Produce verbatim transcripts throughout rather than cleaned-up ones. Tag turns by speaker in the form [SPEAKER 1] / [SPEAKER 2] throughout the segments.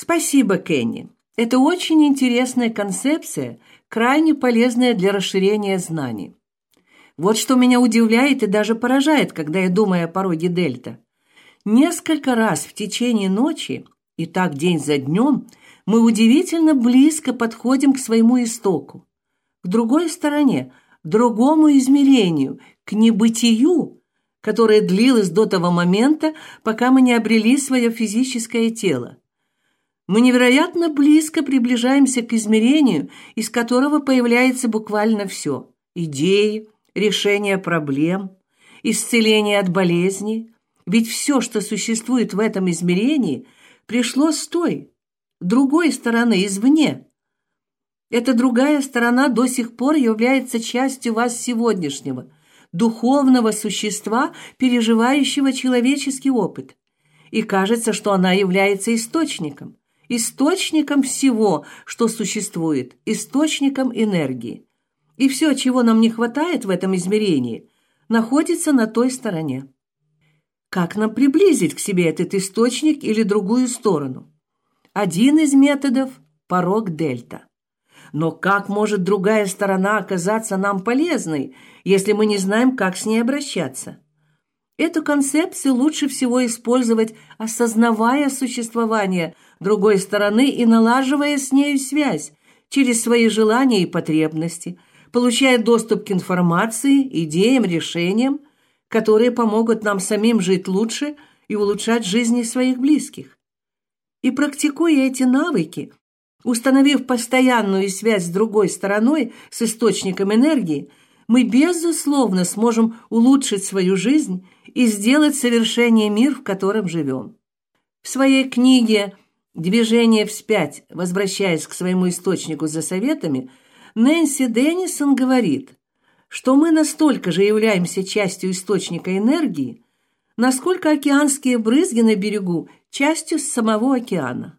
[SPEAKER 1] Спасибо, Кенни. Это очень интересная концепция, крайне полезная для расширения знаний. Вот что меня удивляет и даже поражает, когда я думаю о пороге дельта. Несколько раз в течение ночи, и так день за днем, мы удивительно близко подходим к своему истоку, к другой стороне, к другому измерению, к небытию, которое длилось до того момента, пока мы не обрели свое физическое тело. Мы невероятно близко приближаемся к измерению, из которого появляется буквально все: идеи, решение проблем, исцеление от болезней. Ведь все, что существует в этом измерении, пришло с той, другой стороны, извне. Эта другая сторона до сих пор является частью вас сегодняшнего, духовного существа, переживающего человеческий опыт. И кажется, что она является источником, источником всего, что существует, источником энергии. И все, чего нам не хватает в этом измерении, находится на той стороне. Как нам приблизить к себе этот источник или другую сторону? Один из методов – порог дельта. Но как может другая сторона оказаться нам полезной, если мы не знаем, как с ней обращаться? Эту концепцию лучше всего использовать, осознавая существование другой стороны и налаживая с нею связь через свои желания и потребности, получая доступ к информации, идеям, решениям, которые помогут нам самим жить лучше и улучшать жизни своих близких. И практикуя эти навыки, установив постоянную связь с другой стороной, с источником энергии, мы, безусловно, сможем улучшить свою жизнь и сделать совершеннее мир, в котором живем. В своей книге «Движение вспять. Возвращаясь к своему источнику за советами», Нэнси Деннисон говорит, что мы настолько же являемся частью источника энергии, насколько океанские брызги на берегу частью самого океана.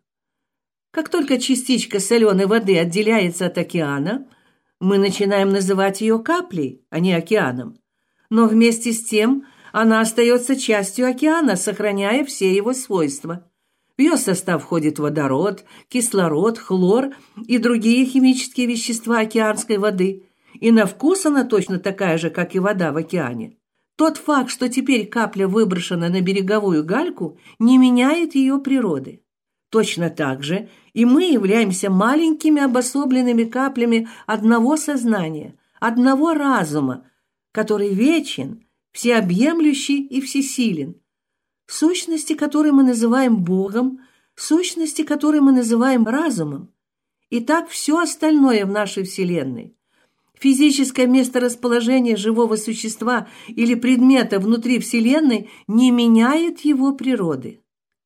[SPEAKER 1] Как только частичка соленой воды отделяется от океана, мы начинаем называть ее каплей, а не океаном. Но вместе с тем она остается частью океана, сохраняя все его свойства. В ее состав входит водород, кислород, хлор и другие химические вещества океанской воды. И на вкус она точно такая же, как и вода в океане. Тот факт, что теперь капля выброшена на береговую гальку, не меняет ее природы. Точно так же и мы являемся маленькими обособленными каплями одного сознания, одного разума, который вечен, всеобъемлющий и всесилен. Сущности, которые мы называем Богом, сущности, которые мы называем разумом. И так все остальное в нашей Вселенной. Физическое месторасположение живого существа или предмета внутри Вселенной не меняет его природы.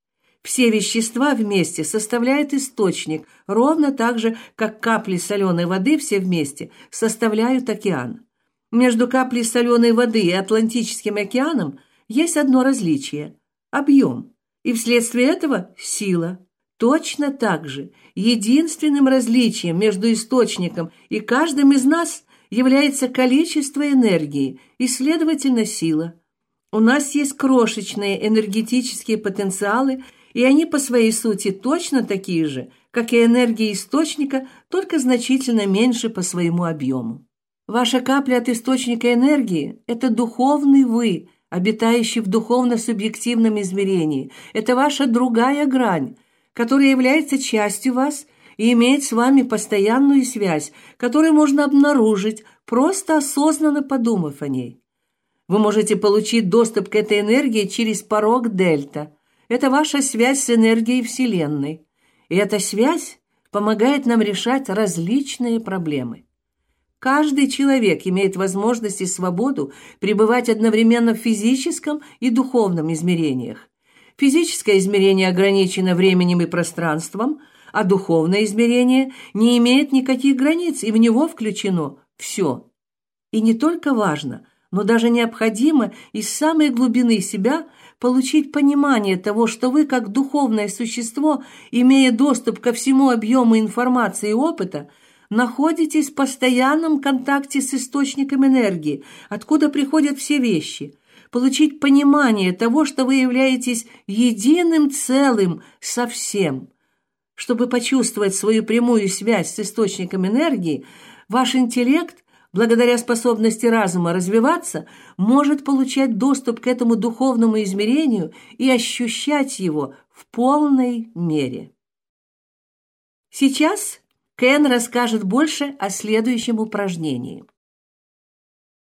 [SPEAKER 1] Все вещества вместе составляют источник, ровно так же, как капли соленой воды все вместе составляют океан. Между каплей соленой воды и Атлантическим океаном есть одно различие – объем, и вследствие этого – сила. Точно так же единственным различием между источником и каждым из нас является количество энергии и, следовательно, сила. У нас есть крошечные энергетические потенциалы, и они по своей сути точно такие же, как и энергия источника, только значительно меньше по своему объему. Ваша капля от источника энергии – это духовный вы, обитающий в духовно-субъективном измерении. Это ваша другая грань, которая является частью вас и имеет с вами постоянную связь, которую можно обнаружить, просто осознанно подумав о ней. Вы можете получить доступ к этой энергии через порог дельта. Это ваша связь с энергией Вселенной. И эта связь помогает нам решать различные проблемы. Каждый человек имеет возможность и свободу пребывать одновременно в физическом и духовном измерениях. Физическое измерение ограничено временем и пространством, а духовное измерение не имеет никаких границ, и в него включено все. И не только важно, но даже необходимо из самой глубины себя получить понимание того, что вы, как духовное существо, имея доступ ко всему объему информации и опыта, находитесь в постоянном контакте с источником энергии, откуда приходят все вещи, получить понимание того, что вы являетесь единым целым со всем, Чтобы почувствовать свою прямую связь с источником энергии, ваш интеллект, благодаря способности разума развиваться, может получать доступ к этому духовному измерению и ощущать его в полной мере. Сейчас Кен расскажет больше о следующем упражнении.